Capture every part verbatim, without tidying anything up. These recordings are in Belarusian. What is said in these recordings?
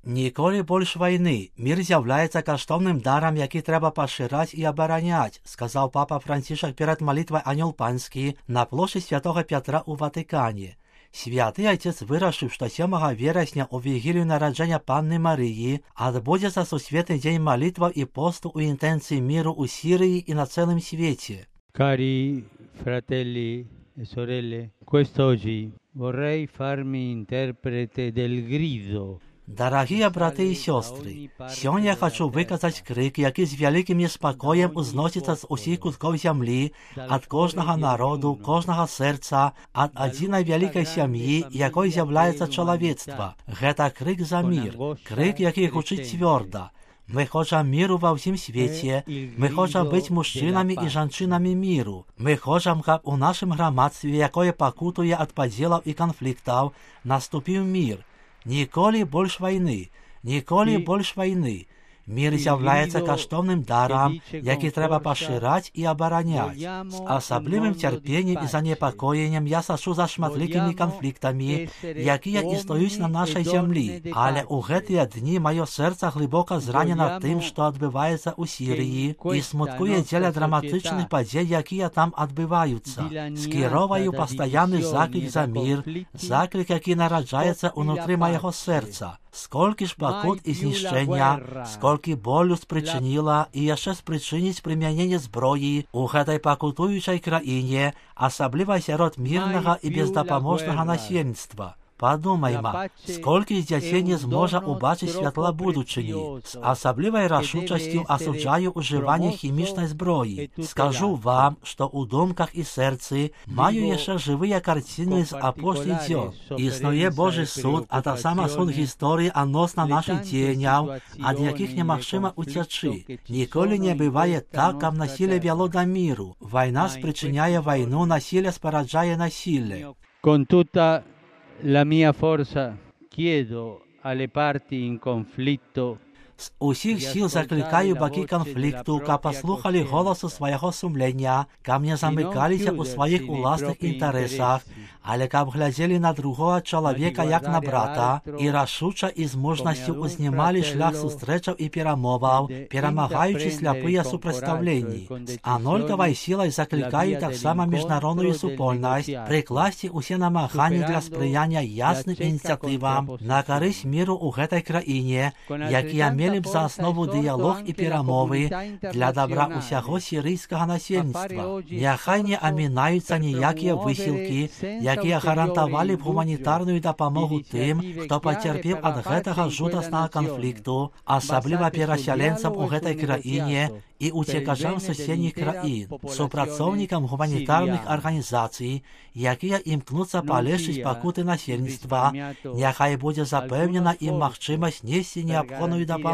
Ніколі больш вайны. Мір з'яўляецца каштоўным дарам, які трэба пашыраць і абараняць, сказаў папа Францішак перад малітвай Анёл Панскі на плошчы Святога Пятра ў Ватыкане. Святы Отец вырашыў, што сёмага верасня у вігілію нараджэння Панны Марыі адбудзецца сусветны дзень малітваў і посту ў інтэнцыі міру ў Сірыі і на цэлым свеце. Cari fratelli e sorelle, quest'oggi vorrei farmi interprete del grido. Дарагія браты і сёстры, сёння хачу выказаць крык, які з вялікім неспакоем узносіцца з усіх куткоў зямлі, ад кожнага народу, кожнага сэрца, ад адзінай вялікай сям'і, якой з'яўляецца чалавецтва. Гэта крык за мір, крык, які гучыць цвёрда. Мы хочам міру ва ўсім свеце, мы хочам быць мужчынамі і жанчынамі міру. Мы хочам, каб у нашым грамадстве, якое пакутуе ад падзелаў і канфліктаў, наступіў мір. Ніколі больш вайны, ніколі больш вайны. Мір з'яўляецца каштоўным дарам, які трэба пашыраць і абараняць. З асаблівым цярпеннем і занепакоеннем я сачу за шматлікімі канфліктамі, якія існуюць на нашай зямлі. Але ў гэтыя дні маё сэрца глыбока зранена тым, што адбываецца ў Сірыі, і смуткуе дзеля драматычных падзей, якія там адбываюцца. Скіроваю пастаянны заклік за мір, заклік, які нараджаецца ўнутры майго сэрца. Сколькі ж пакут і знішчэння, сколькі болю спрычыніла і яшчэ спрычыніць прымяненне зброі ў гэтай пакутуючай краіне, асабліва сярод мірнага і бездапаможнага насельніцтва. Падумайма, сколькі з дзяцей не зможа ўбачыць святла будучыні. З асаблівай рашучасцю асуджаю ўжыванне хімічнай зброі. Скажу вам, што ў думках і сэрцы маю яшчэ жывыя карціны з апошніх дзён. Існуе Божы суд, а таксама суд гісторыі адносна нашых дзеянняў, ад якіх немагчыма уцячы. Ніколі не бывае так, каб насілле вяло да міру. Вайна спрычыняе вайну, насілле спараджае насілле. La mia forza chiedo alle parti in conflitto. З усіх сіл закликаю бакі канфлікту, каб паслухалі голасу свайго сумлення, каб не замыкаліся ў сваіх уласных інтарэсах, але каб глядзелі на другога чалавека як на брата і рашуча і з мужнасцю узнімалі шлях сустрэчаў і перамоваў, перамагаючы сляпыя супрацьстаўленні. З анолькавай сілай закликаю таксама міжнародную супольнасць прыкласці ўсе намаганні для спрыяння ясным ініцыятывам на карысць міру ў гэтай краіне, якія мелі б за аснову дыялог і перамовы для добра ўсяго сірыйскага насельніцтва. Няхай не амінаюцца ніякія высілкі, якія гарантавалі б гуманітарную дапамогу тым, хто пацярпеў ад гэтага жудаснага канфлікту, асабліва перасяленцам у гэтай краіне і уцекачам суседніх краін, супрацоўнікам гуманітарных арганізацый, якія імкнуцца палегчыць пакуты насельніцтва, няхай будзе запэўнена ім магчымасць несці неабходную дапамогу.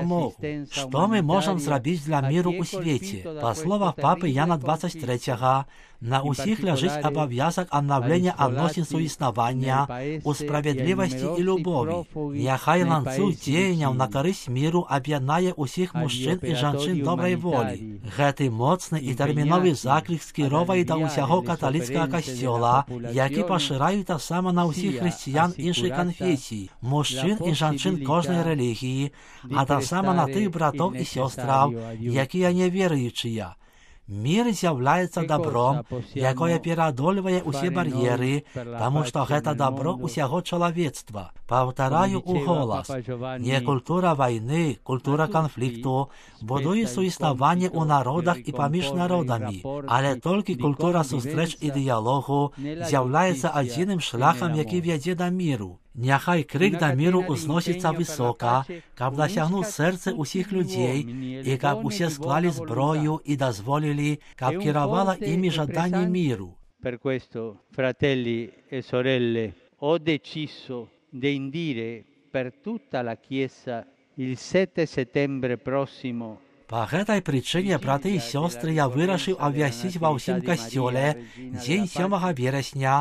Што мы можам зрабіць для міру ў свеце? Па словах папы Яна дваццаць трэцяга, на ўсіх ляжыць абавязак аднаўлення адносін суіснавання у справядлівасці і любові. Няхай ланцуг дзеянняў на карысць міру аб'яднае ўсіх мужчын і жанчын добрай волі. Гэты моцны і тэрміновы заклік скіровае да ўсяго каталіцкага касцёла, які пашыраюць таксама на ўсіх хрысціян іншых канфесій, мужчын і жанчын кожнай рэлігіі, а таксама на тых братоў і сёстраў, якія неверуючыя. Мір з'яўляецца добром, якое пераадольвае ўсе бар'еры, таму што гэта добро ўсяго чалавецтва. Паўтараю ў голас. Не культура вайны, культура канфлікту будуе суіснаванне ў народах і паміж народамі, але толькі культура сустрэч і дыялогу з'яўляецца адзіным шляхам, які вядзе да міру. Няхай крык да міру узносіцца высока, каб дасягнуць сэрцы ўсіх людзей і каб усе склалі зброю і дазволілі, каб кіравала імі жаданне міру. Per questo, fratelli e sorelle, ho deciso di indire per tutta la Chiesa il sette settembre prossimo. Па гэтай прычыне, браты і сёстры, я вырашыў абвясціць ва ўсім касцёле дзень сёмага верасня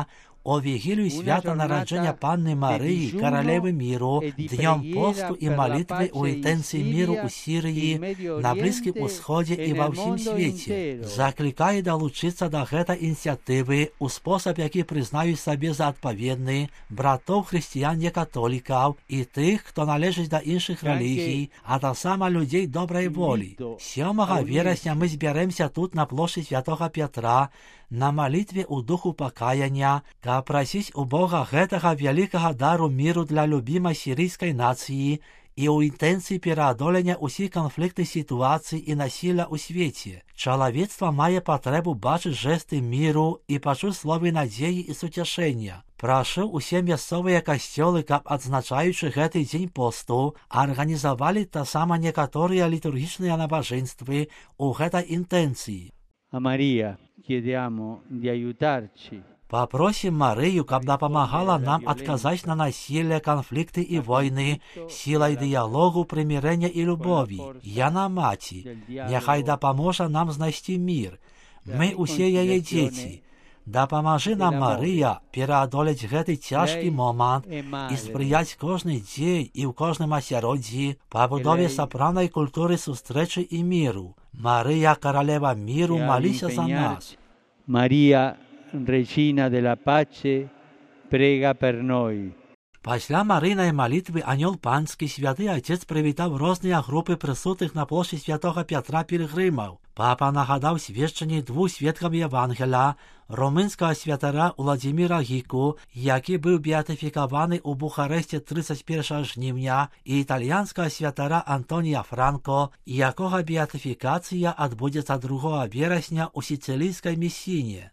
У вігілію свята народження Панни Марії, королеви міру, днем посту і молитви у інтенції міру у Сирії, на Близькому Сході і во всім світі, закликає долучитися до цієї ініціативи у спосіб, який признають собі за відповідний, братів християн-католиків і тих, хто належить до інших релігій, а так само людей доброї волі. сьомого вересня ми зберемося тут на площі Святого Петра на молитві у духу покаяння та просить у Бога этого великого дару миру для любимої сирійської нації і у інтенції переодолення усіх конфліктних ситуацій і насилля у світі. Чоловічство має потребу бачити жести миру і почути слови надії і сутішення. Прошу усі місцеві костьоли, щоб, відзначаючи цей день посту, організували та саме некоторі літургічні набоженства у цій інтенції. A Maria chiediamo di aiutarci. Попросим Марию, щоб допомагала нам відказати на насилля, конфлікти і війни, силою діалогу, примирення і любові. Яна Маті, нехай допоможе нам знайти мир. Ми усі її діти. Допоможи нам, Марія, переодолeti цей тяжкий момент і сприяти кожен день і в кожному осередді побудові справної культури зустрічі і миру. Марія, королева миру, молися за нас. Марія, Regina della Pace, prega per noi. Після Марійної молитви Ангел Панський Святий Отець привітав різні групи присутних на площі Святого Петра пілгримів. Папа нагадав свідчення двох свідків Євангелія, румунського святара Владимира Гіку, який був біатифікований у Бухаресті тридцять першого жнивня, і італійського святара Антонія Франко, якого біатифікація відбудеться другого вересня у Сицилійській Месіні.